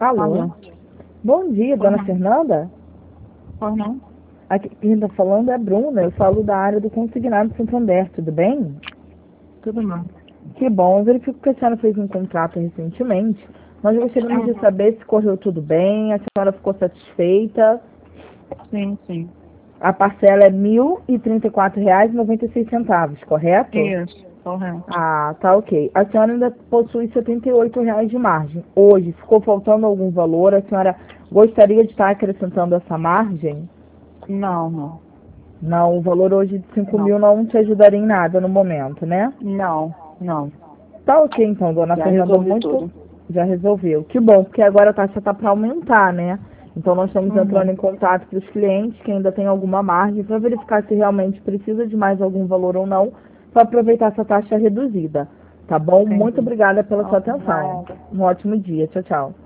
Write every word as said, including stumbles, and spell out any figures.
Alô? Alô? Bom dia, Pois dona não. Fernanda. Pois não? Aqui quem está falando é a Bruna. Eu falo da área do consignado Santander, tudo bem? Tudo bem. Que bom. Eu verifico que a senhora fez um contrato recentemente. Nós gostaríamos de Uhum. saber se correu tudo bem, a senhora ficou satisfeita. Sim, sim. A parcela é mil e trinta e quatro reais e noventa e seis centavos, correto? Isso, correto. Ah, tá ok. A senhora ainda possui setenta e oito reais de margem. Hoje, ficou faltando algum valor? A senhora gostaria de estar acrescentando essa margem? Não, não. Não, o valor hoje de cinco Não. mil não te ajudaria em nada no momento, né? Não, não. Tá ok então, dona Já Fernanda, resolvi muito tudo. já resolveu. Que bom, porque agora a taxa tá para aumentar, né? Então nós estamos entrando Uhum. em contato para os clientes que ainda têm alguma margem para verificar se realmente precisa de mais algum valor ou não, para aproveitar essa taxa reduzida. Tá bom? Muito Entendi. obrigada pela sua Não, atenção. nada. Um ótimo dia. Tchau, tchau.